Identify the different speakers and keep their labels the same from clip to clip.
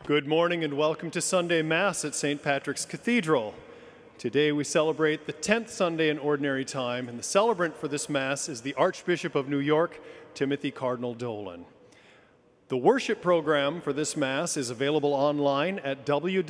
Speaker 1: Good morning and welcome to Sunday Mass at St. Patrick's Cathedral. Today we celebrate the 10th Sunday in Ordinary Time, and the celebrant for this Mass is the Archbishop of New York, Timothy Cardinal Dolan. The worship program for this Mass is available online at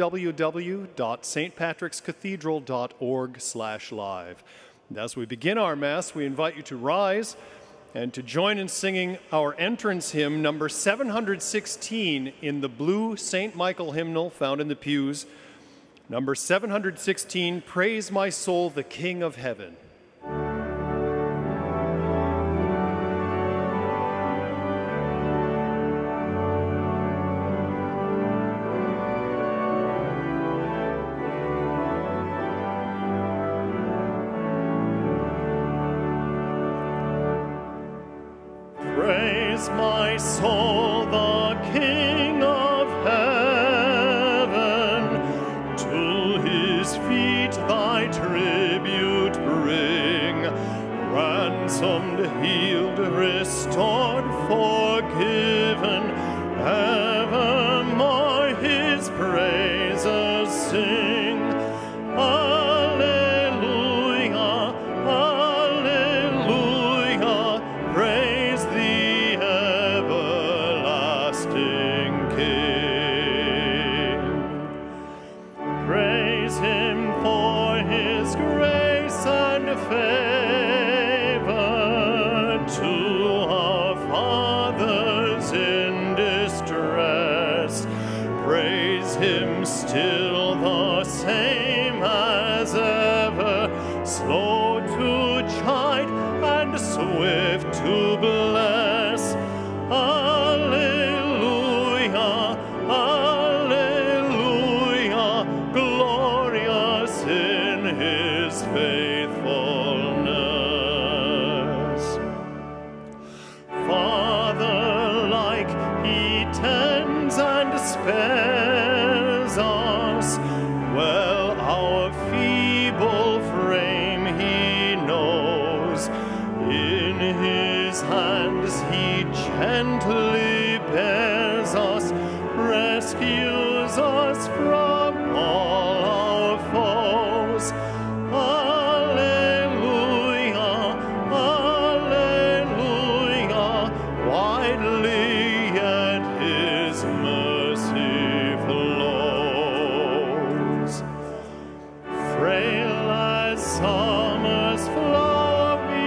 Speaker 1: www.stpatrickscathedral.org/live. And as we begin our Mass, we invite you to rise and to join in singing our entrance hymn, number 716, in the blue St. Michael hymnal found in the pews. Number 716, Praise My Soul, the King of Heaven. Praise my soul, the King of Heaven. To his feet thy tribute bring. Ransomed, healed, restored, forgiven. Evermore his praises sing. Alleluia, alleluia. Praise the everlasting King. Praise him for his grace and favor to our fathers in distress. Praise him still the same as ever, slow to chide and swift to bless. Alleluia, alleluia, glorious in his faithfulness. Father-like, he tends and spares us. Well, our feeble frame he knows. In his hands he gently bears us, rescues us from all our foes. Alleluia, alleluia, widely yet his mercy flows. Frail as summer's flower we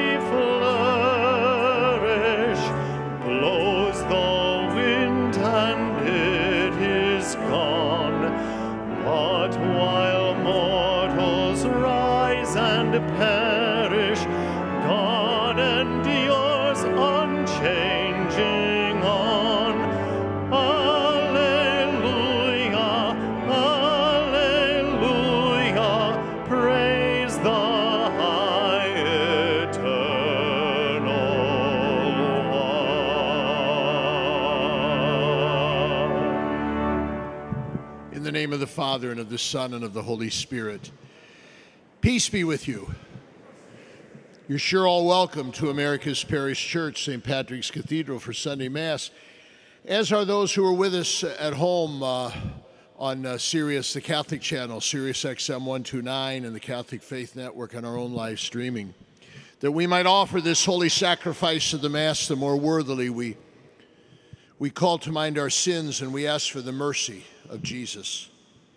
Speaker 1: flourish, blows the wind and it is gone. But while mortals rise and perish, God endures unchanging on. Alleluia, alleluia, praise the high eternal one.
Speaker 2: In the name of the Father, and of the Son, and of the Holy Spirit. Peace be with you. You're sure all welcome to America's Parish Church, St. Patrick's Cathedral, for Sunday Mass, as are those who are with us at home on Sirius, the Catholic channel, Sirius XM 129, and the Catholic Faith Network on our own live streaming. That we might offer this holy sacrifice of the Mass the more worthily, we call to mind our sins and we ask for the mercy of Jesus.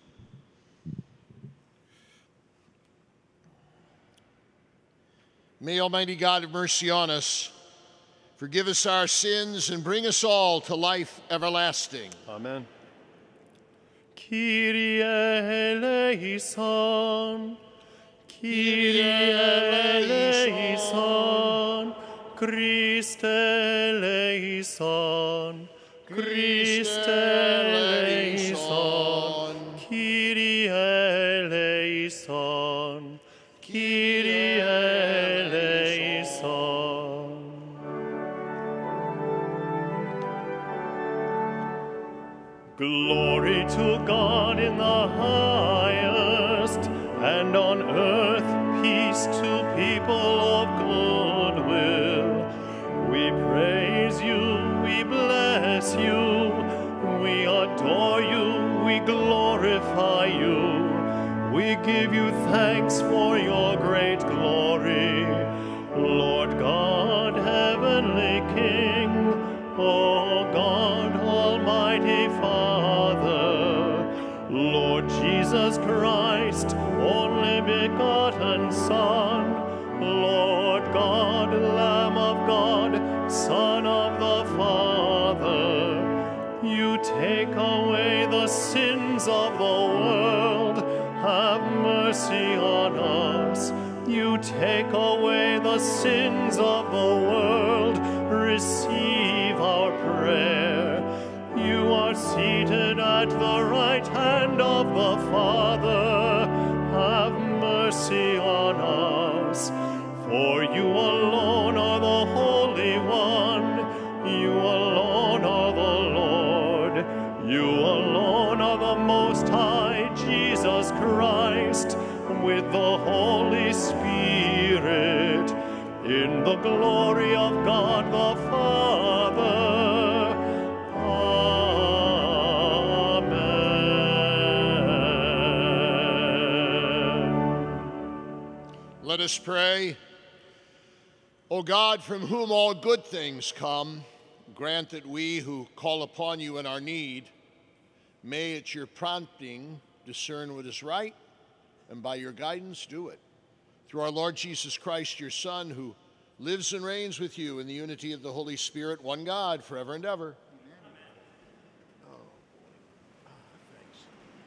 Speaker 2: May Almighty God have mercy on us, forgive us our sins, and bring us all to life everlasting.
Speaker 1: Amen. Kyrie eleison, Kyrie eleison, Christe eleison, Christe eleison, Kyrie eleison, Kyrie eleison. Glory to God in the highest, and on earth peace to people of good will. We praise you, we bless you, we we adore you, we glorify you. We give you thanks for your great glory. Lord God, heavenly King, O God, almighty Father, Lord Jesus Christ, only begotten Son, Lord God, Lamb of God, Son of the Father, you take away the sins of the world. Have mercy on us. You take away the sins of the world. Receive our prayer. You are seated at the right hand of the Father. Have mercy on us. For you alone are the Holy One. You alone are the Lord. You alone are the Most High, Jesus Christ, with the Holy Spirit, in the glory of God the Father. Amen.
Speaker 2: Let us pray. O God, from whom all good things come, grant that we who call upon you in our need may at your prompting discern what is right, and by your guidance do it. Through our Lord Jesus Christ, your Son, who lives and reigns with you in the unity of the Holy Spirit, one God, forever and ever. Amen. Thanks.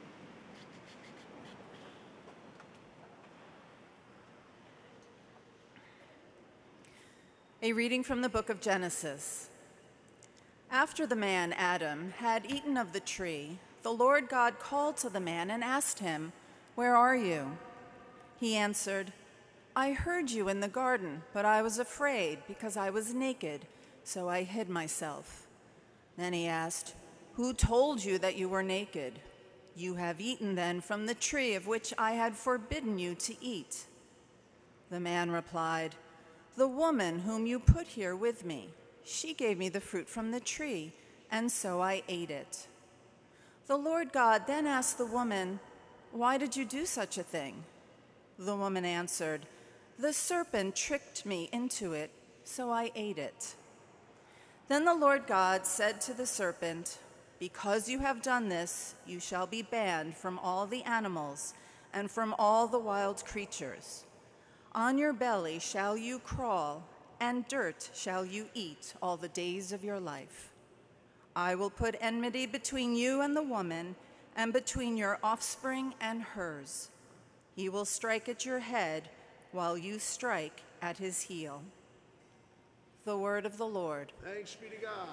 Speaker 3: A reading from the book of Genesis. After the man, Adam, had eaten of the tree, the Lord God called to the man and asked him, "Where are you?" He answered, "I heard you in the garden, but I was afraid because I was naked, so I hid myself." Then he asked, "Who told you that you were naked? You have eaten then from the tree of which I had forbidden you to eat." The man replied, "The woman whom you put here with me, she gave me the fruit from the tree, and so I ate it." The Lord God then asked the woman, "Why did you do such a thing?" The woman answered, "The serpent tricked me into it, so I ate it." Then the Lord God said to the serpent, "Because you have done this, you shall be banned from all the animals and from all the wild creatures. On your belly shall you crawl, and dirt shall you eat all the days of your life. I will put enmity between you and the woman, and between your offspring and hers. He will strike at your head, while you strike at his heel." The word of the Lord.
Speaker 2: Thanks be to God.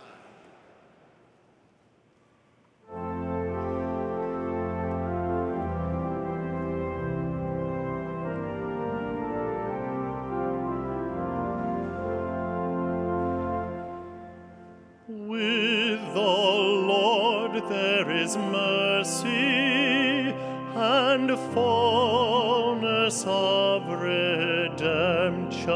Speaker 1: With the Lord there is mercy and fullness of redemption.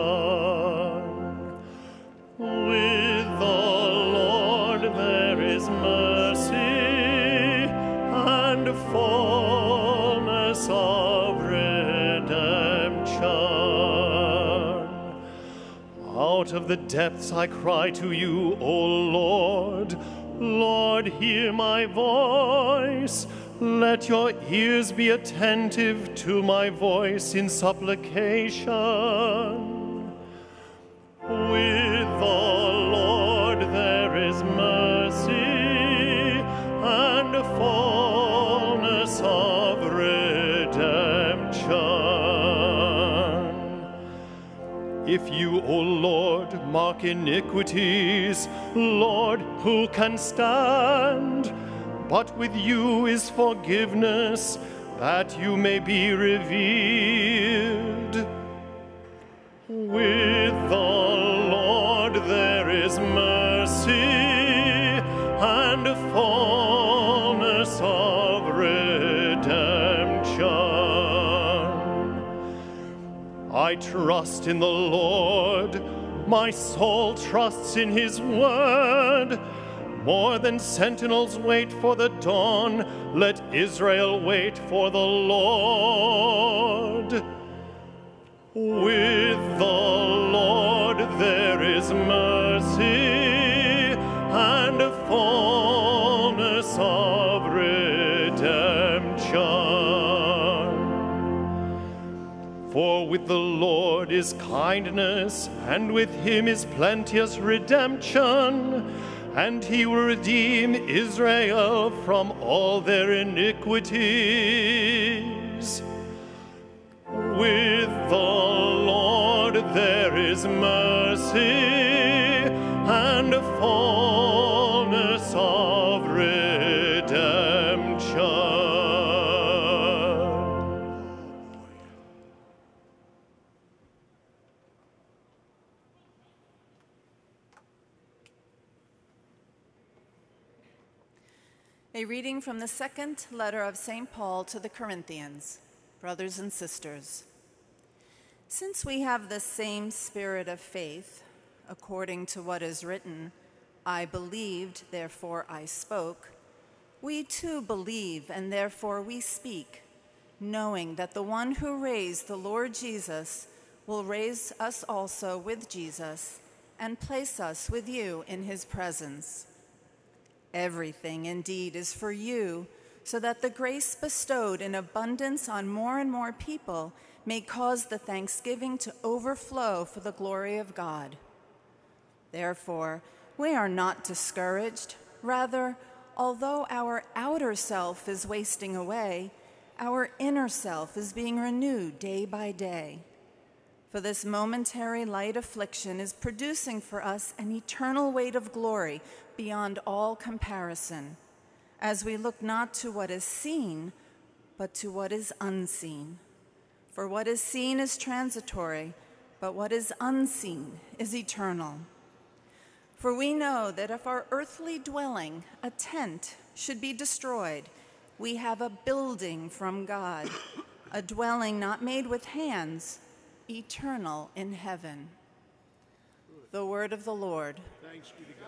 Speaker 1: With the Lord there is mercy and fullness of redemption. Out of the depths I cry to you, O Lord. Lord, hear my voice. Let your ears be attentive to my voice in supplication. With the Lord there is mercy and fullness of redemption. If you, O Lord, mark iniquities, Lord, who can stand? But with you is forgiveness, that you may be revered. With the Lord there is mercy and fullness of redemption. I trust in the Lord, my soul trusts in his word. More than sentinels wait for the dawn, let Israel wait for the Lord. With the Lord there is mercy and a fullness of redemption. For with the Lord is kindness, and with him is plenteous redemption, and he will redeem Israel from all their iniquities. With the Lord there is mercy and a fullness of redemption.
Speaker 3: A reading from the second letter of St. Paul to the Corinthians. Brothers and sisters, since we have the same spirit of faith, according to what is written, I believed, therefore I spoke, we too believe, and therefore we speak, knowing that the one who raised the Lord Jesus will raise us also with Jesus and place us with you in his presence. Everything indeed is for you, so that the grace bestowed in abundance on more and more people may cause the thanksgiving to overflow for the glory of God. Therefore, we are not discouraged. Rather, although our outer self is wasting away, our inner self is being renewed day by day. For this momentary light affliction is producing for us an eternal weight of glory beyond all comparison, as we look not to what is seen, but to what is unseen. For what is seen is transitory, but what is unseen is eternal. For we know that if our earthly dwelling, a tent, should be destroyed, we have a building from God, a dwelling not made with hands, eternal in heaven. The word of the Lord.
Speaker 2: Thanks be to God.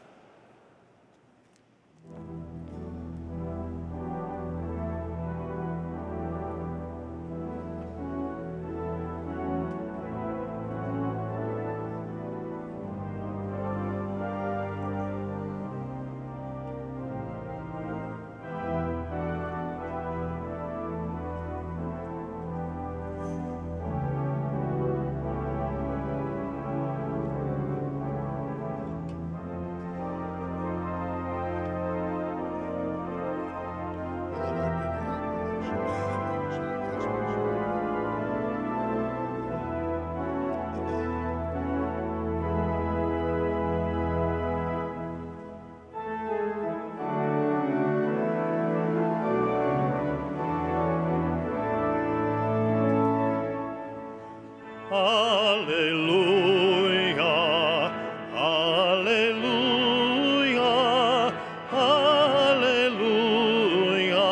Speaker 1: Alleluia, alleluia, alleluia.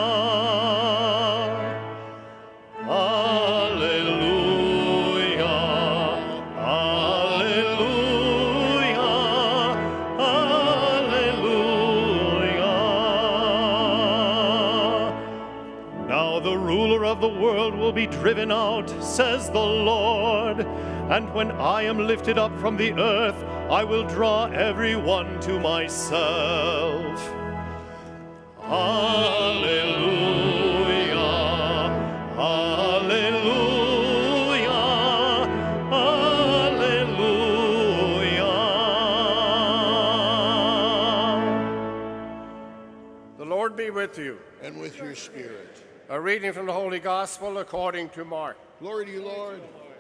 Speaker 1: Alleluia, alleluia, alleluia. Now the ruler of the world will be driven out, says the Lord, and when I am lifted up from the earth, I will draw everyone to myself. Alleluia, alleluia, alleluia.
Speaker 4: The Lord be with you.
Speaker 2: And with your spirit.
Speaker 4: A reading from the Holy Gospel according to Mark.
Speaker 2: Glory to you, Lord.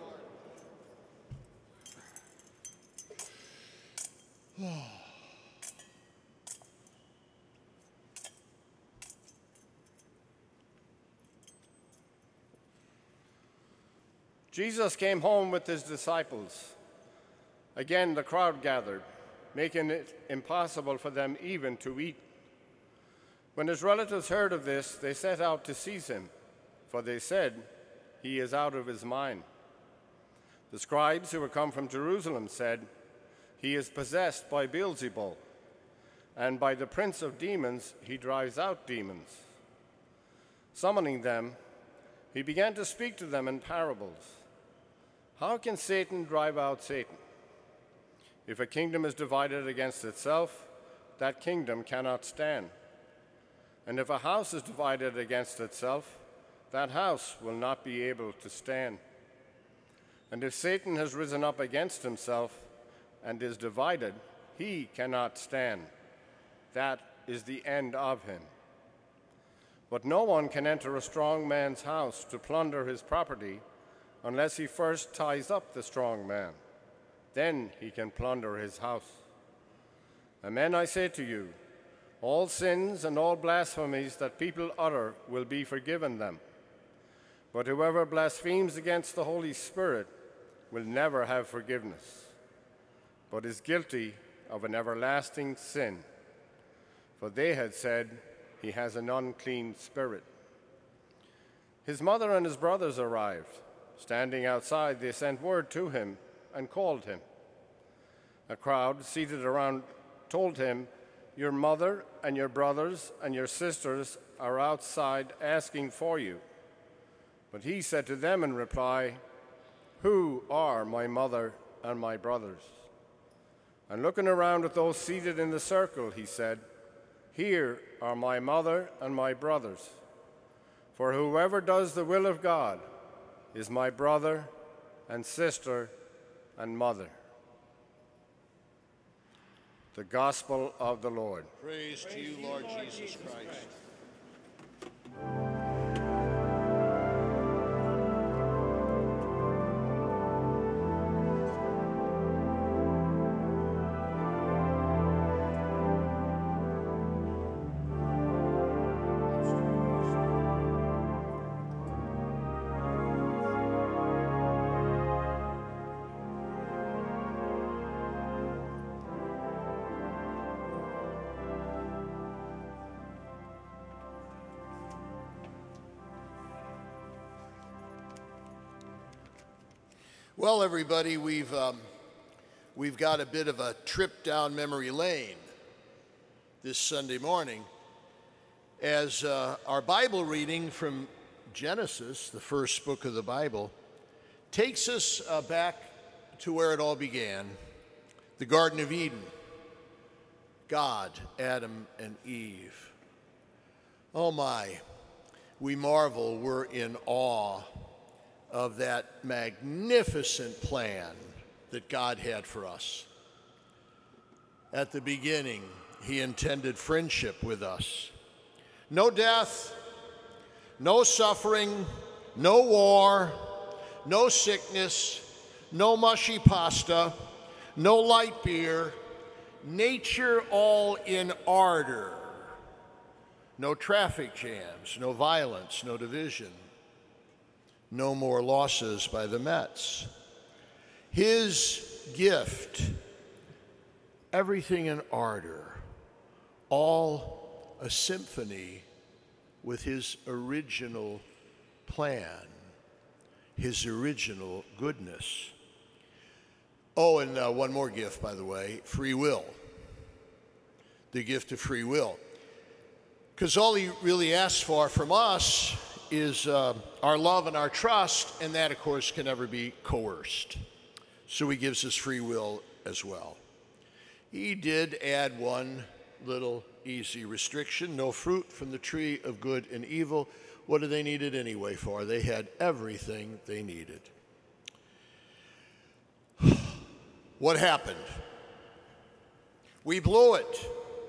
Speaker 4: Jesus came home with his disciples. Again, the crowd gathered, making it impossible for them even to eat. When his relatives heard of this, they set out to seize him, for they said, "He is out of his mind." The scribes who had come from Jerusalem said, "He is possessed by Beelzebul, and by the prince of demons he drives out demons. Summoning them, he began to speak to them in parables. How can Satan drive out Satan? If a kingdom is divided against itself, that kingdom cannot stand. And if a house is divided against itself, that house will not be able to stand. And if Satan has risen up against himself and is divided, he cannot stand. That is the end of him. But no one can enter a strong man's house to plunder his property unless he first ties up the strong man. Then he can plunder his house. Amen, I say to you, all sins and all blasphemies that people utter will be forgiven them. But whoever blasphemes against the Holy Spirit will never have forgiveness, but is guilty of an everlasting sin. For they had said, he has an unclean spirit. His mother and his brothers arrived. Standing outside, they sent word to him and called him. A crowd seated around told him, your mother and your brothers and your sisters are outside asking for you. But he said to them in reply, who are my mother and my brothers? And looking around at those seated in the circle, he said, here are my mother and my brothers. For whoever does the will of God is my brother and sister and mother. The Gospel of the Lord.
Speaker 2: Praise to you, Lord Jesus Christ. Well, everybody, we've got a bit of a trip down memory lane this Sunday morning as our Bible reading from Genesis, the first book of the Bible, takes us back to where it all began, the Garden of Eden, God, Adam, and Eve. Oh my, we marvel, we're in awe of that magnificent plan that God had for us. At the beginning, he intended friendship with us. No death, no suffering, no war, no sickness, no mushy pasta, no light beer, nature all in ardor. No traffic jams, no violence, no division. No more losses by the Mets. His gift, everything in ardor, all a symphony with his original plan, his original goodness. Oh, and one more gift, by the way, free will. The gift of free will. Because all he really asks for from us is our love and our trust, and that, of course, can never be coerced. So he gives us free will as well. He did add one little easy restriction: no fruit from the tree of good and evil. What do they need it anyway for? They had everything they needed. What happened? We blew it.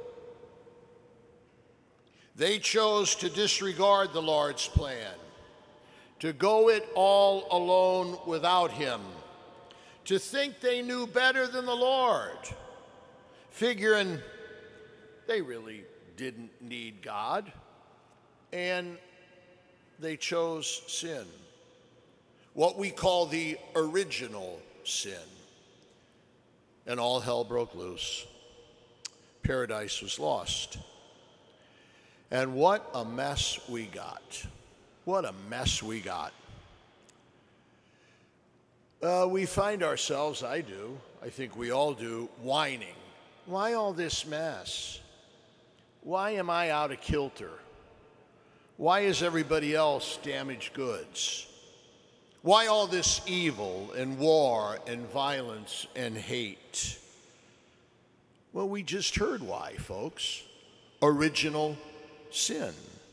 Speaker 2: They chose to disregard the Lord's plan, to go it all alone without him, to think they knew better than the Lord, figuring they really didn't need God, and they chose sin, what we call the original sin, and all hell broke loose. Paradise was lost. And what a mess we got. What a mess we got. We find ourselves, I do, I think we all do, whining. Why all this mess? Why am I out of kilter? Why is everybody else damaged goods? Why all this evil and war and violence and hate? Well, we just heard why, folks. Original sin.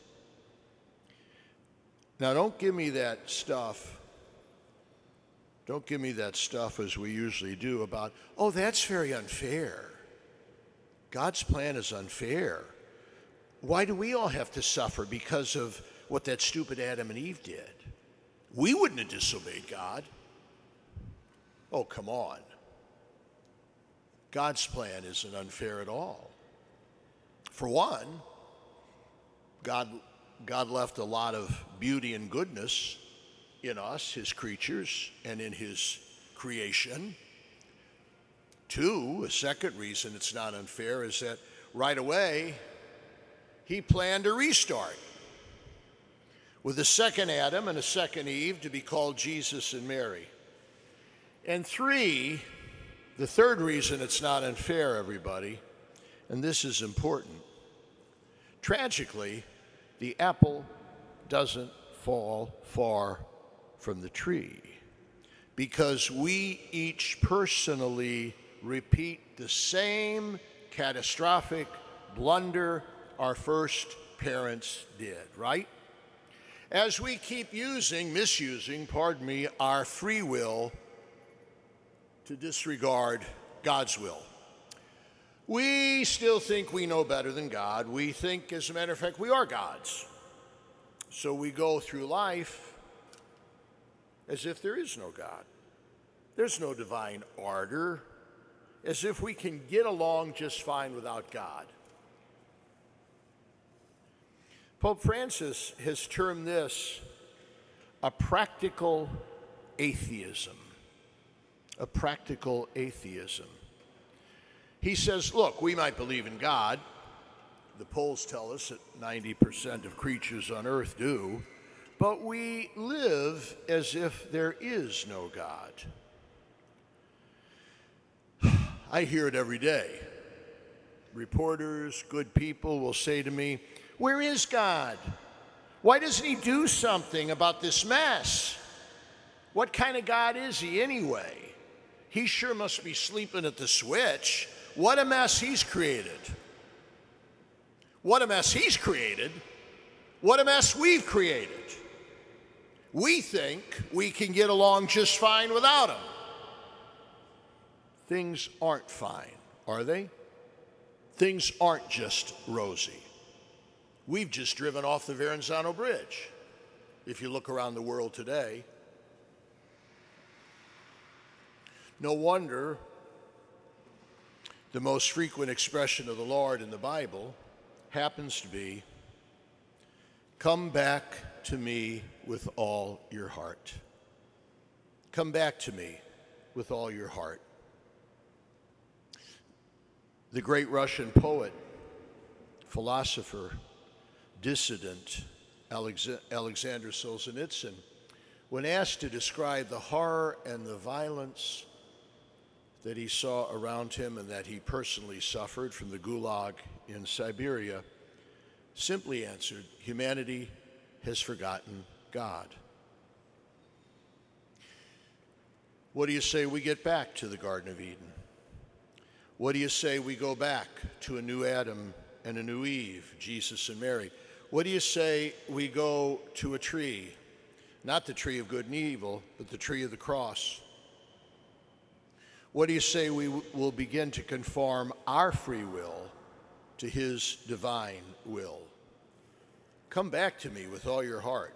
Speaker 2: Now, don't give me that stuff. Don't give me that stuff as we usually do about, oh, that's very unfair. God's plan is unfair. Why do we all have to suffer because of what that stupid Adam and Eve did? We wouldn't have disobeyed God. Oh, come on. God's plan isn't unfair at all. For one, God left a lot of beauty and goodness in us, his creatures, and in his creation. Two, a second reason it's not unfair is that right away, he planned a restart with a second Adam and a second Eve to be called Jesus and Mary. And three, the third reason it's not unfair, everybody, and this is important. Tragically, the apple doesn't fall far from the tree because we each personally repeat the same catastrophic blunder our first parents did, right? As we keep misusing, our free will to disregard God's will. We still think we know better than God. We think, as a matter of fact, we are gods. So we go through life as if there is no God. There's no divine order, as if we can get along just fine without God. Pope Francis has termed this a practical atheism. A practical atheism. He says, look, we might believe in God. The polls tell us that 90% of creatures on earth do. But we live as if there is no God. I hear it every day. Reporters, good people will say to me, where is God? Why doesn't he do something about this mess? What kind of God is he anyway? He sure must be sleeping at the switch. What a mess he's created. What a mess he's created. What a mess we've created. We think we can get along just fine without him. Things aren't fine, are they? Things aren't just rosy. We've just driven off the Verrazano Bridge. If you look around the world today, no wonder the most frequent expression of the Lord in the Bible happens to be, come back to me with all your heart. Come back to me with all your heart. The great Russian poet, philosopher, dissident Alexander Solzhenitsyn, when asked to describe the horror and the violence that he saw around him and that he personally suffered from the Gulag in Siberia, simply answered, humanity has forgotten God. What do you say we get back to the Garden of Eden? What do you say we go back to a new Adam and a new Eve, Jesus and Mary? What do you say we go to a tree, not the tree of good and evil, but the tree of the cross? What do you say we will begin to conform our free will to his divine will? Come back to me with all your heart.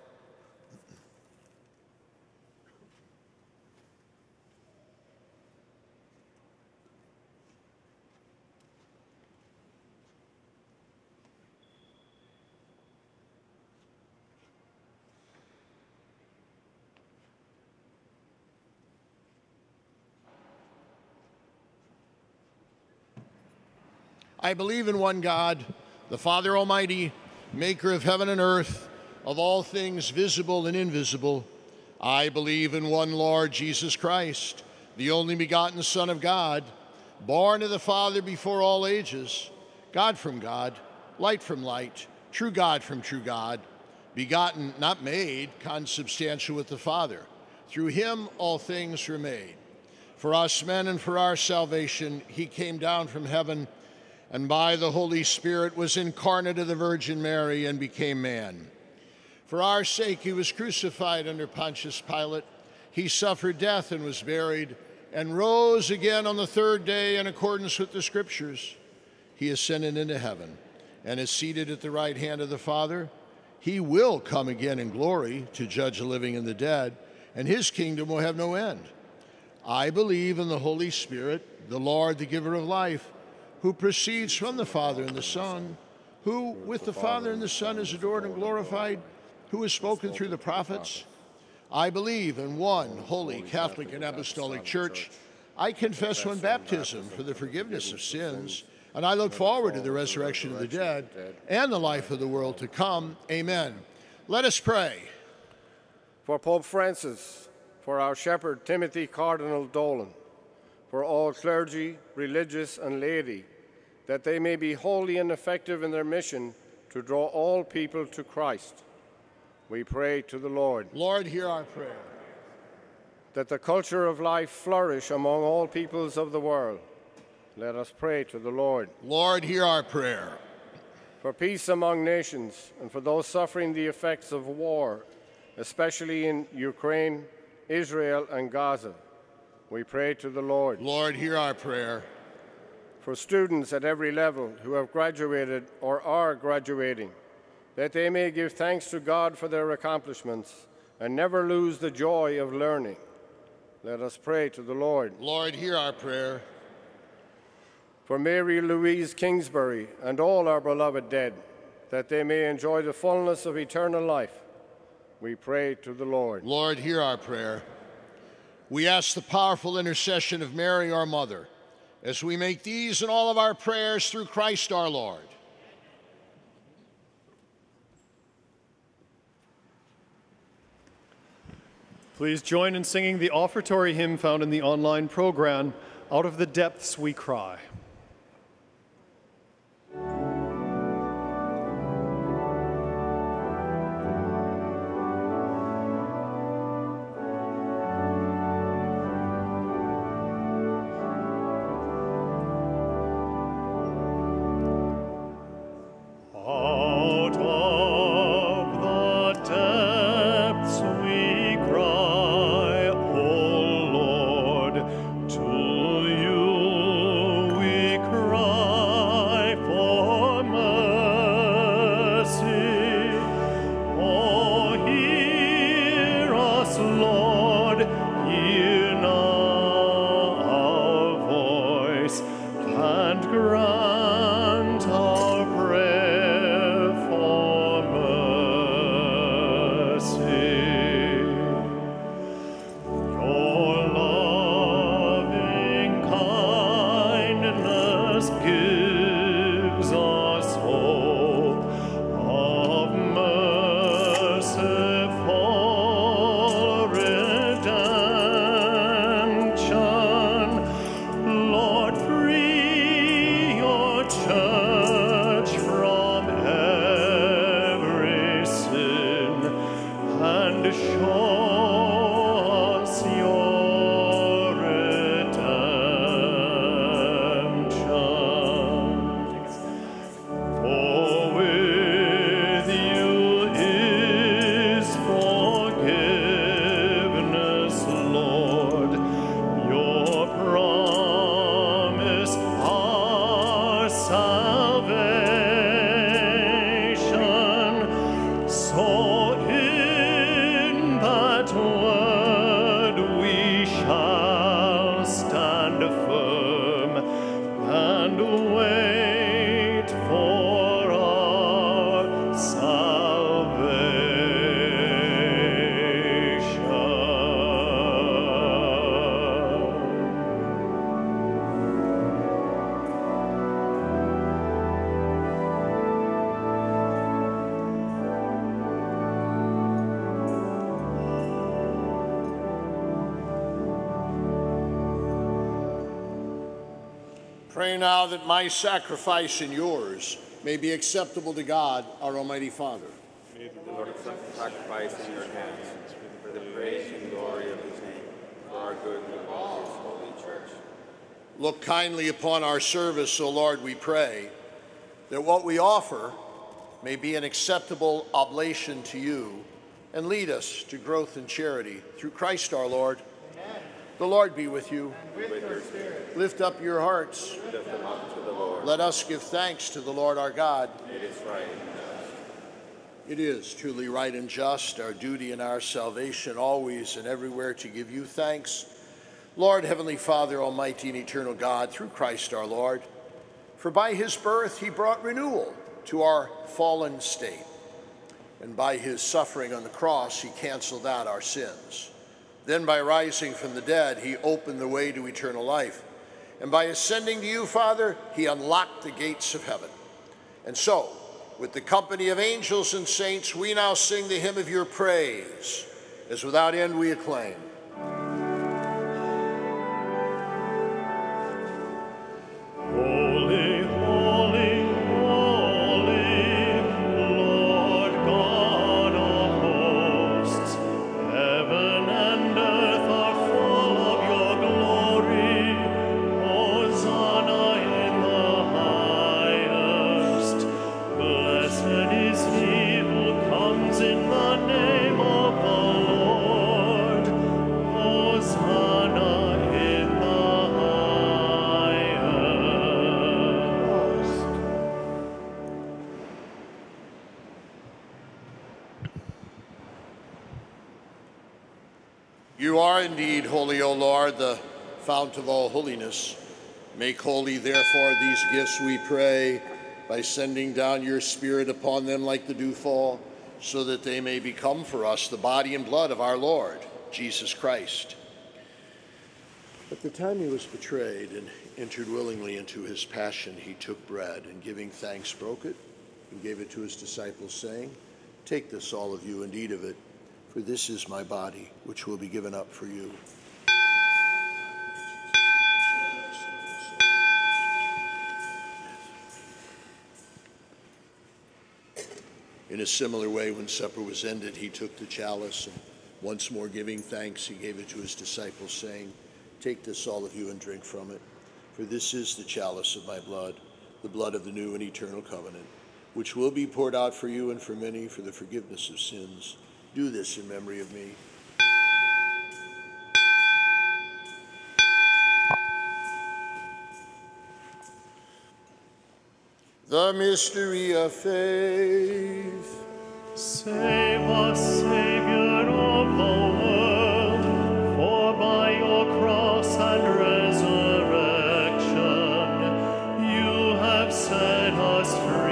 Speaker 2: I believe in one God, the Father Almighty, maker of heaven and earth, of all things visible and invisible. I believe in one Lord Jesus Christ, the only begotten Son of God, born of the Father before all ages, God from God, light from light, true God from true God, begotten, not made, consubstantial with the Father. Through him all things were made. For us men and for our salvation, he came down from heaven and by the Holy Spirit was incarnate of the Virgin Mary and became man. For our sake he was crucified under Pontius Pilate. He suffered death and was buried and rose again on the third day in accordance with the Scriptures. He ascended into heaven and is seated at the right hand of the Father. He will come again in glory to judge the living and the dead, and his kingdom will have no end. I believe in the Holy Spirit, the Lord, the giver of life, who proceeds from the Father and the Son, who with the Father and the Son is adored and glorified, who has spoken through the prophets. I believe in one holy Catholic and Apostolic Church. I confess one baptism for the forgiveness of sins, and I look forward to the resurrection of the dead and the life of the world to come. Amen. Let us pray.
Speaker 4: For Pope Francis, for our shepherd Timothy Cardinal Dolan, for all clergy, religious, and laity, that they may be holy and effective in their mission to draw all people to Christ. We pray to the Lord.
Speaker 2: Lord, hear our prayer.
Speaker 4: That the culture of life flourish among all peoples of the world. Let us pray to the Lord.
Speaker 2: Lord, hear our prayer.
Speaker 4: For peace among nations and for those suffering the effects of war, especially in Ukraine, Israel, and Gaza, we pray to the Lord.
Speaker 2: Lord, hear our prayer.
Speaker 4: For students at every level who have graduated or are graduating, that they may give thanks to God for their accomplishments and never lose the joy of learning. Let us pray to the Lord.
Speaker 2: Lord, hear our prayer.
Speaker 4: For Mary Louise Kingsbury and all our beloved dead, that they may enjoy the fullness of eternal life, we pray to the Lord.
Speaker 2: Lord, hear our prayer. We ask the powerful intercession of Mary, our Mother, as we make these and all of our prayers through Christ our Lord.
Speaker 1: Please join in singing the offertory hymn found in the online program, Out of the Depths We Cry.
Speaker 2: Pray now that my sacrifice and yours may be acceptable to God, our Almighty Father.
Speaker 5: May the Lord accept the sacrifice in your hands for the praise and glory of his name, for our good and the good of his holy church.
Speaker 2: Look kindly upon our service, O Lord, we pray, that what we offer may be an acceptable oblation to you, and lead us to growth in charity through Christ our Lord. Amen. The Lord be with you.
Speaker 5: And with your spirit.
Speaker 2: Lift up your hearts.
Speaker 5: Lift them up to the Lord.
Speaker 2: Let us give thanks to the Lord our God.
Speaker 5: It is right and just.
Speaker 2: It is truly right and just, our duty and our salvation, always and everywhere to give you thanks, Lord, Heavenly Father, Almighty and eternal God, through Christ our Lord. For by his birth he brought renewal to our fallen state, and by his suffering on the cross he canceled out our sins. Then by rising from the dead he opened the way to eternal life, and by ascending to you, Father, he unlocked the gates of heaven. And so, with the company of angels and saints, we now sing the hymn of your praise, as without end we acclaim. You are indeed holy, O Lord, the fount of all holiness. Make holy, therefore, these gifts, we pray, by sending down your Spirit upon them like the dewfall, so that they may become for us the body and blood of our Lord, Jesus Christ. At the time he was betrayed and entered willingly into his passion, he took bread, and giving thanks, broke it, and gave it to his disciples, saying, "Take this, all of you, and eat of it, for this is my body, which will be given up for you." In a similar way, when supper was ended, he took the chalice, and once more giving thanks, he gave it to his disciples, saying, "Take this, all of you, and drink from it, for this is the chalice of my blood, the blood of the new and eternal covenant, which will be poured out for you and for many for the forgiveness of sins. Do this in memory of me." The mystery of faith.
Speaker 1: Save us, Savior of the world, for by your cross and resurrection you have set us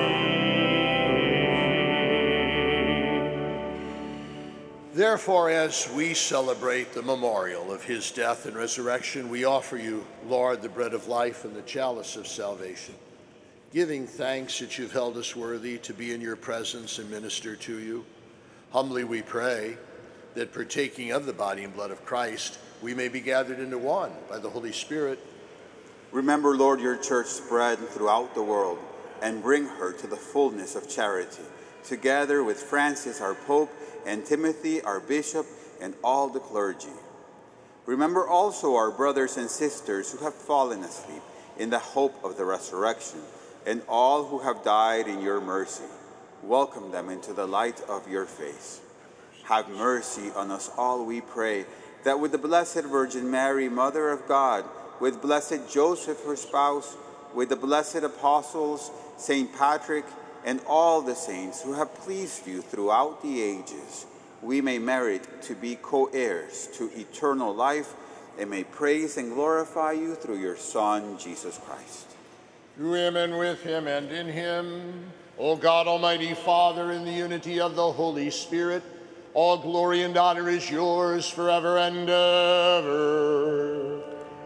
Speaker 1: free.
Speaker 2: Therefore, as we celebrate the memorial of his death and resurrection, we offer you, Lord, the bread of life and the chalice of salvation, giving thanks that you've held us worthy to be in your presence and minister to you. Humbly we pray that, partaking of the body and blood of Christ, we may be gathered into one by the Holy Spirit.
Speaker 6: Remember, Lord, your church spread throughout the world, and bring her to the fullness of charity, together with Francis, our Pope, and Timothy, our Bishop, and all the clergy. Remember also our brothers and sisters who have fallen asleep in the hope of the resurrection, and all who have died in your mercy. Welcome them into the light of your face. Have mercy on us all, we pray, that with the Blessed Virgin Mary, Mother of God, with blessed Joseph, her spouse, with the blessed apostles, Saint Patrick, and all the saints who have pleased you throughout the ages, we may merit to be co-heirs to eternal life, and may praise and glorify you through your Son, Jesus Christ.
Speaker 2: Through him, and with him, and in him, O God, Almighty Father, in the unity of the Holy Spirit, all glory and honor is yours forever and ever.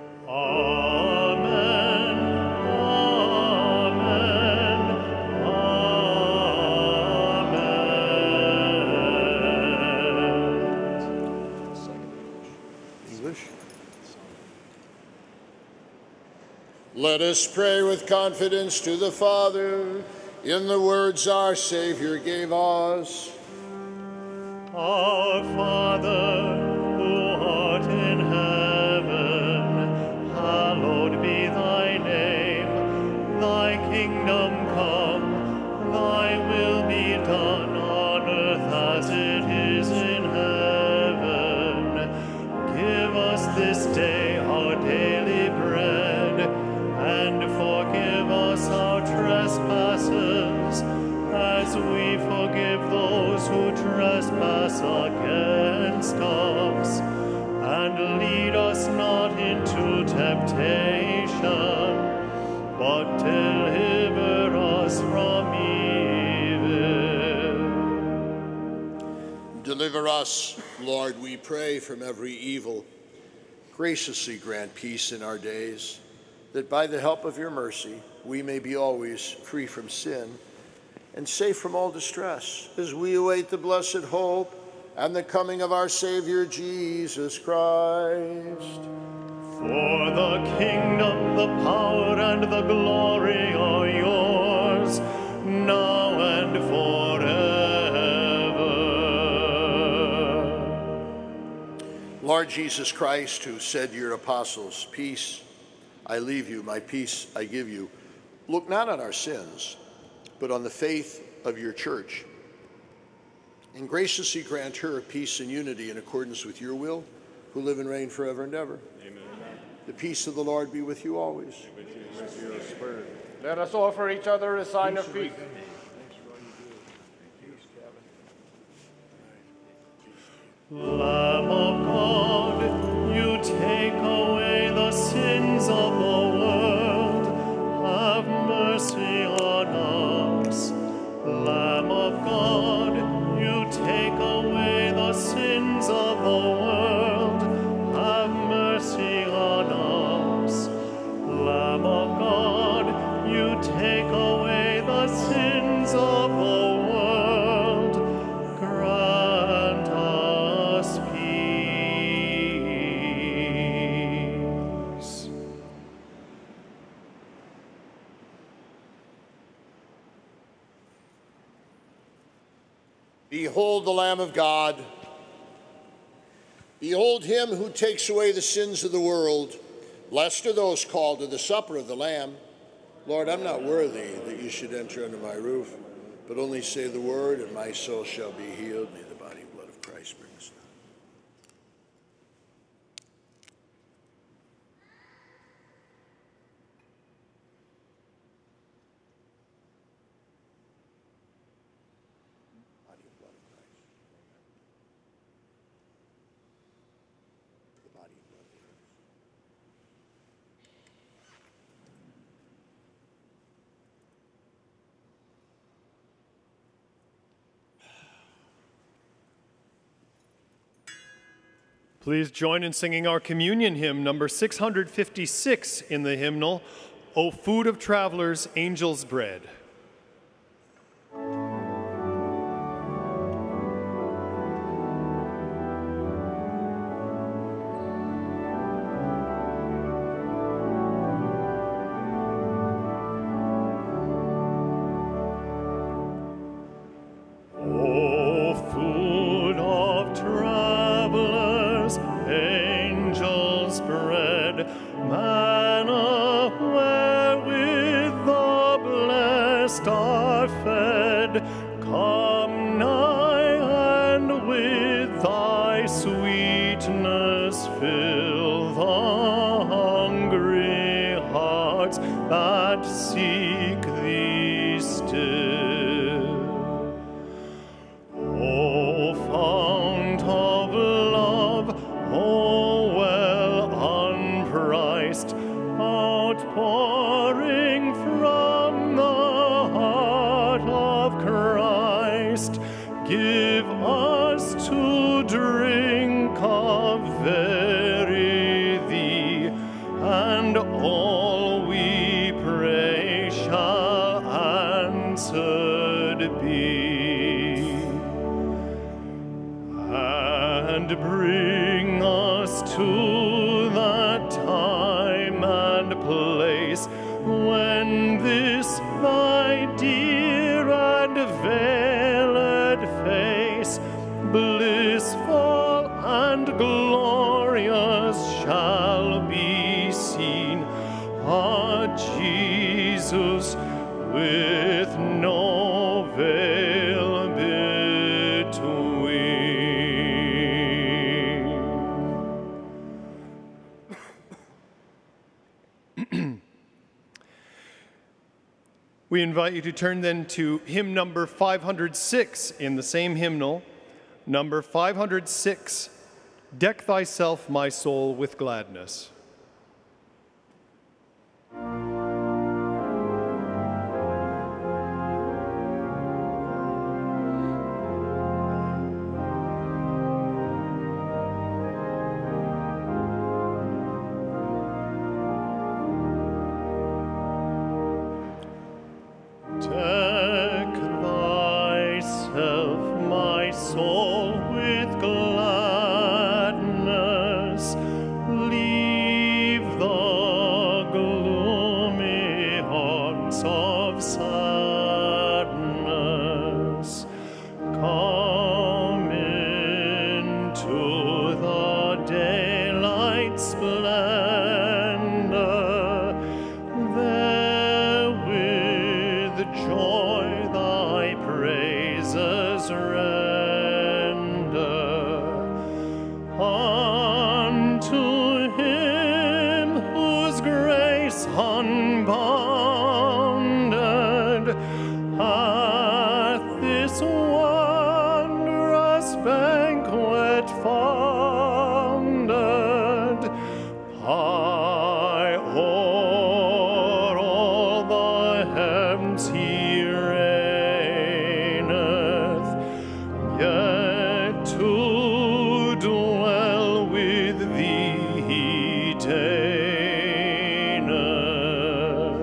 Speaker 1: Amen. Amen. Amen.
Speaker 2: English. Let us pray with confidence to the Father. in the words our Savior gave us.
Speaker 1: Our Father, who art in heaven, hallowed be thy name. Thy kingdom come, thy will be done on earth as it is in heaven. Give us this day our daily bread, and forgive us our trespasses, as we forgive those who trespass against us. And lead us not into temptation, but deliver us from evil.
Speaker 2: Deliver us, Lord, we pray, from every evil. Graciously grant peace in our days, that by the help of your mercy we may be always free from sin and safe from all distress, as we await the blessed hope and the coming of our Savior Jesus Christ.
Speaker 1: For the kingdom, the power, and the glory are yours, now and forever.
Speaker 2: Lord Jesus Christ, who said to your apostles, "Peace I leave you, my peace I give you," look not on our sins, but on the faith of your church, and graciously grant her peace and unity in accordance with your will, who live and reign forever and ever. Amen. The peace of the Lord be with you always.
Speaker 4: With your spirit. Let us offer each other a sign of peace.
Speaker 1: Lamb of God, you take away the sins of the world, have mercy on us. Lamb of God, you take away the sins of the world, have mercy on us. Lamb of God, you take away the sins of the world, grant us peace.
Speaker 2: Behold the Lamb of God. Behold him who takes away the sins of the world. Blessed are those called to the supper of the Lamb. Lord, I'm not worthy that you should enter under my roof, but only say the word, and my soul shall be healed. May the body and blood of Christ bring us down. Body and blood of Christ. The body and blood of Christ.
Speaker 1: Please join in singing our communion hymn, number 656 in the hymnal, O Food of Travelers, Angel's Bread. O food of travelers, angel's bread, manna wherewith the blessed are fed, come nigh and with thy sweetness fill the hungry hearts that seek thee still. O fount of love, O well unpriced, outpouring from the heart of Christ, give us to drink of very thee, and all we pray shall answered be. And bring us to that time and place when this thy dear and glorious shall be seen. Ah, Jesus, with no veil between. We invite you to turn then to hymn number 506 in the same hymnal. Number 506, Deck Thyself, My Soul, with Gladness. Deck thyself, my soul, with gladness. Leave the gloomy haunts of sadness. Come into the daylight splendor. There with joy thy praises render unto him whose grace unbounded hath this wondrous banquet founded. High o'er all the heavens he reigneth, yet to dwell with thee he deigneth.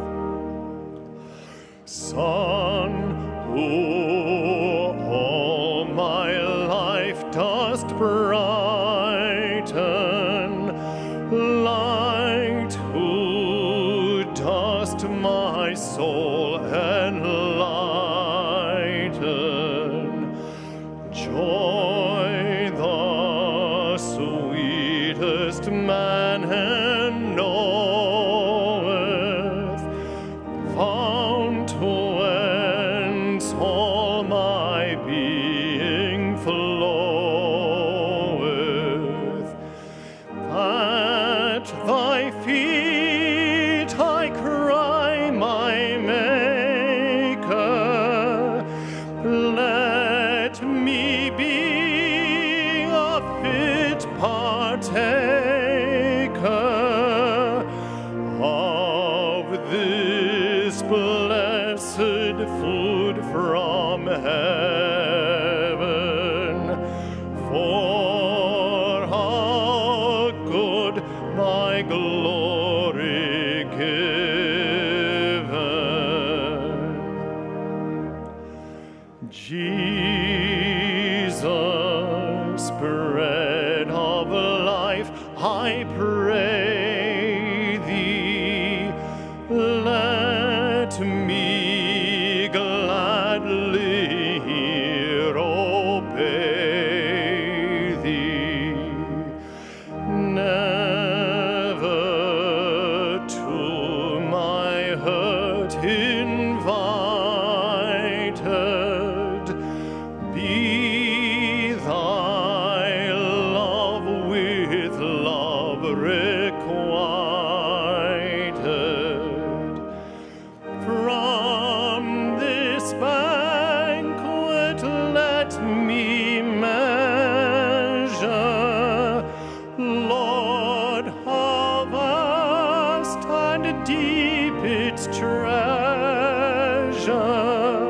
Speaker 1: Son, who all my life dost brighten, light who dost my soul enlighten, joy the sweetest man knoweth, fount whence all my being floweth. At thy feet I cry, my Maker, let me be a fit partaker of this blessed food from heaven. For how good thy glory given. Jesus, bread of life, I pray thee, let me gladly here obey thee. Never to my hurt invited, be thy love with love requited. From this banquet let me measure, Lord, how vast and deep its treasure.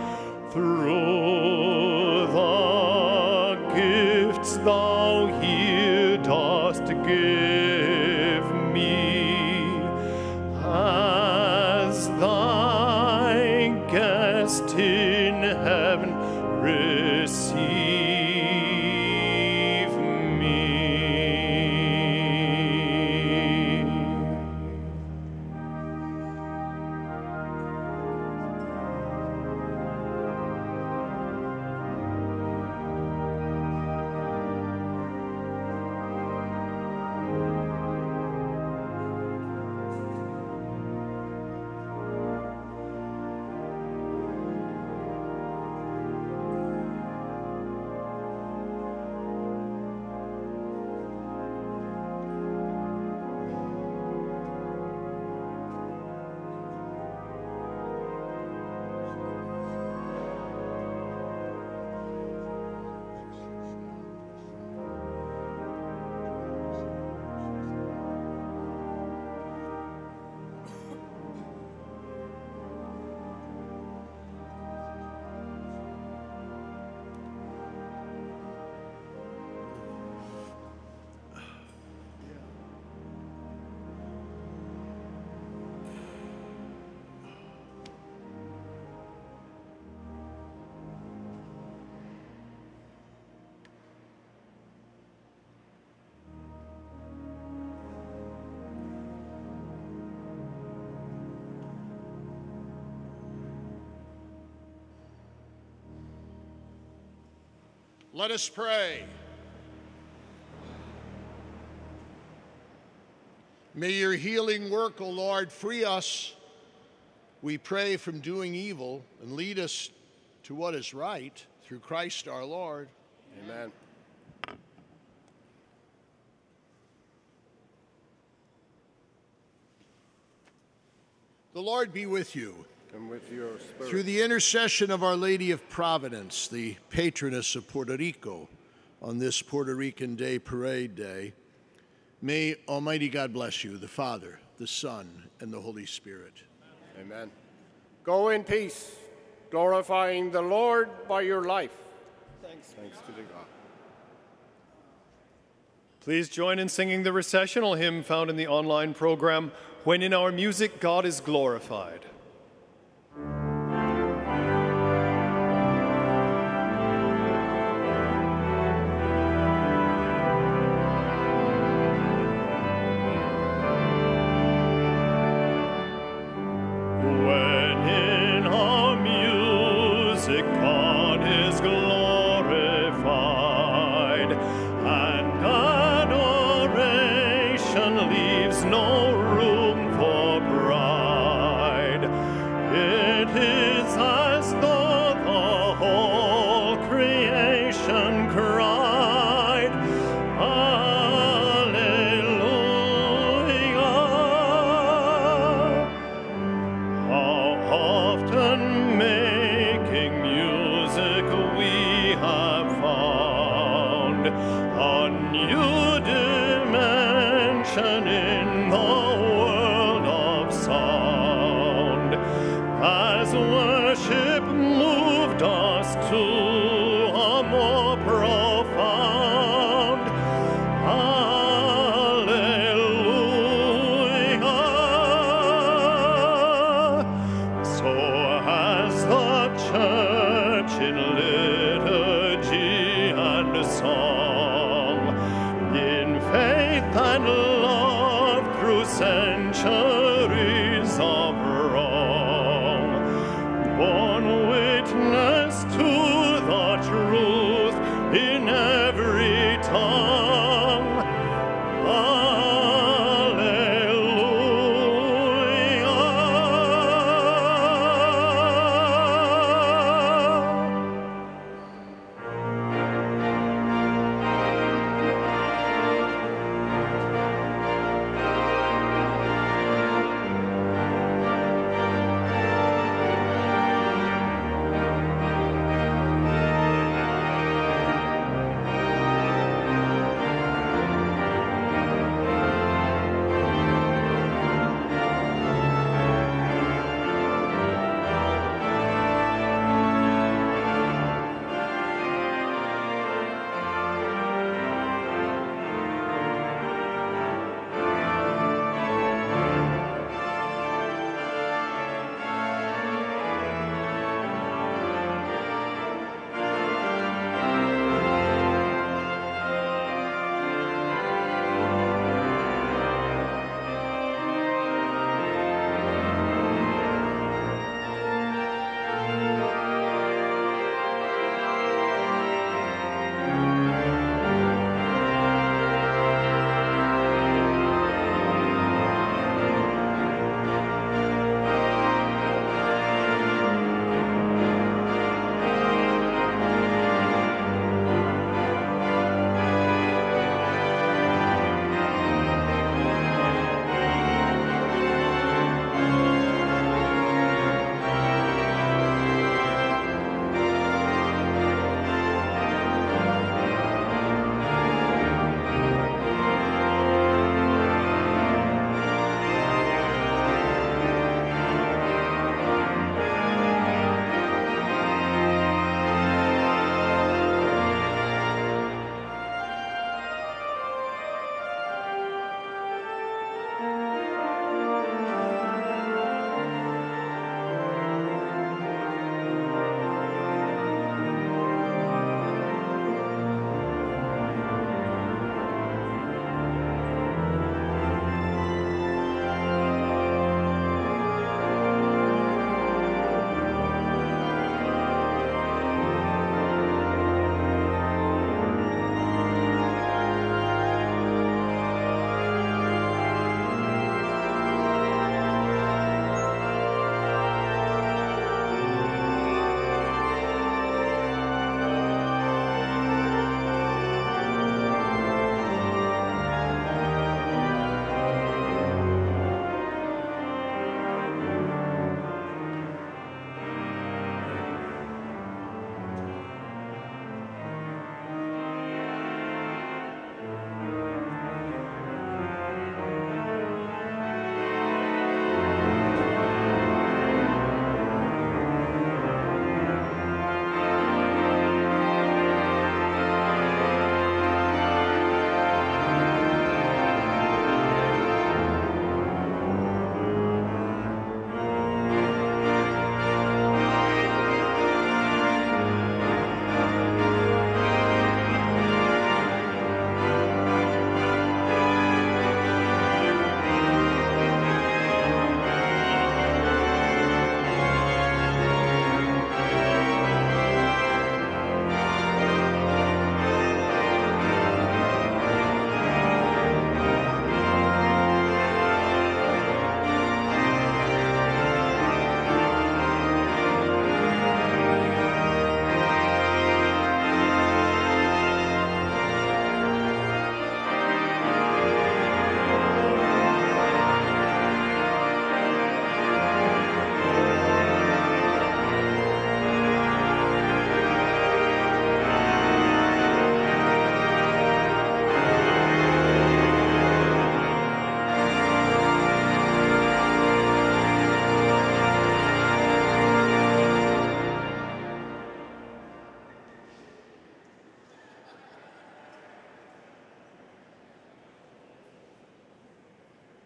Speaker 1: Through the gifts thou here dost give me, as thy guest in heaven, receive me.
Speaker 2: Let us pray. May your healing work, O Lord, free us, we pray, from doing evil and lead us to what is right through Christ our Lord.
Speaker 4: Amen.
Speaker 2: The Lord be with you.
Speaker 4: And with your spirit.
Speaker 2: Through the intercession of Our Lady of Providence, the patroness of Puerto Rico, on this Puerto Rican Day Parade Day, may Almighty God bless you, the Father, the Son, and the Holy Spirit.
Speaker 4: Amen. Go in peace, glorifying the Lord by your life. Thanks to the God.
Speaker 1: Please join in singing the recessional hymn found in the online program, When in Our Music God is Glorified.
Speaker 7: As worship moved us to